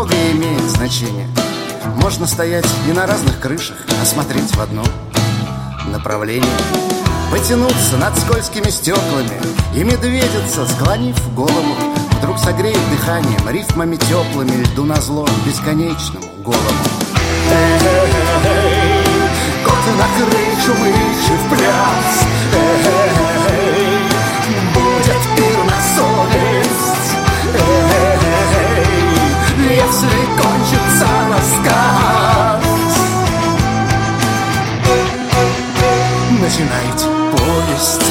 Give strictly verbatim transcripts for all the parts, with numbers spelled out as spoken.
многое имеет значение. Можно стоять и на разных крышах, а смотреть в одном направлении. Потянуться над скользкими стеклами, и медведица, склонив голову, вдруг согреет дыханием, рифмами теплыми льду назло бесконечному голому. Эй, кот на крышу, мыши в пляс. Эй, будет пир на совесть. Эй, если кончится рассказ, начинайте повесть.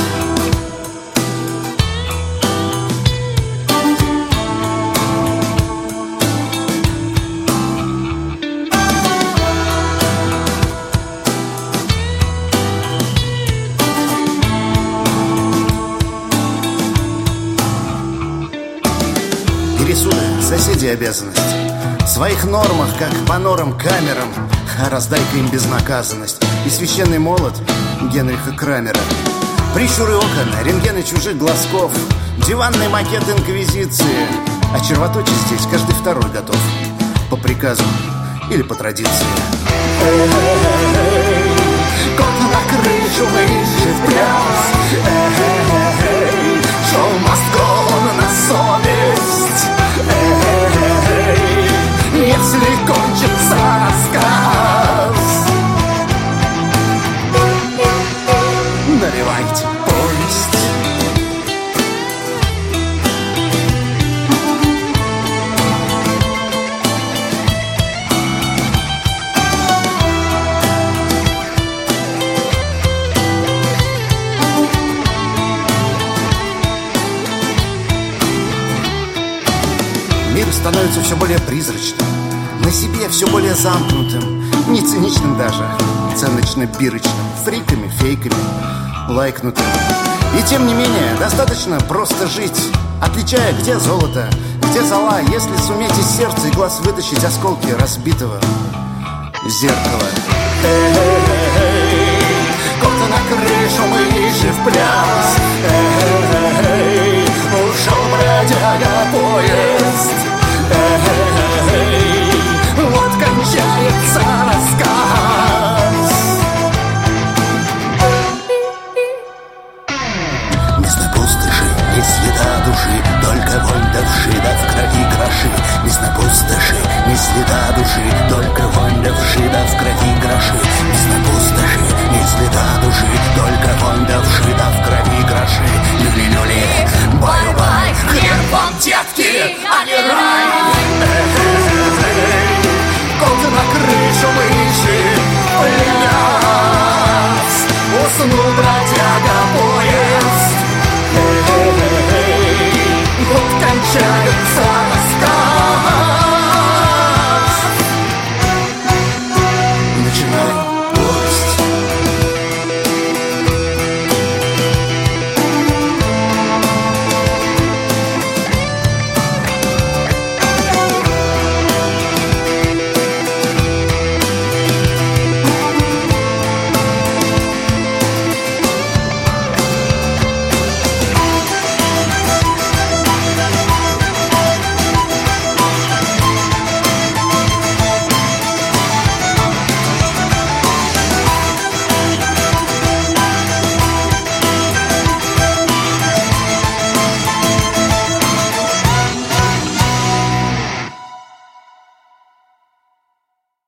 Соседи обязанность в своих нормах, как по норам камерам, а раздай-ка им безнаказанность. И священный молот Генриха Крамера, прищуры окон, рентгены чужих глазков, диванный макет инквизиции. А червоточить здесь каждый второй готов, по приказу или по традиции. Эй, кот на крышу, мыши в пляс. Эй, шоу must go on на совесть. Эй, если кончится рассказ, наливайте повесть. Мир становится все более призрачным, на себе все более замкнутым, не циничным даже, ценочно-бирочным, фриками, фейками, лайкнутым. И тем не менее, достаточно просто жить, отличая, где золото, где зола, если суметь из сердца и глаз вытащить осколки разбитого зеркала. Эй, кот на крышу, мыши в пляс.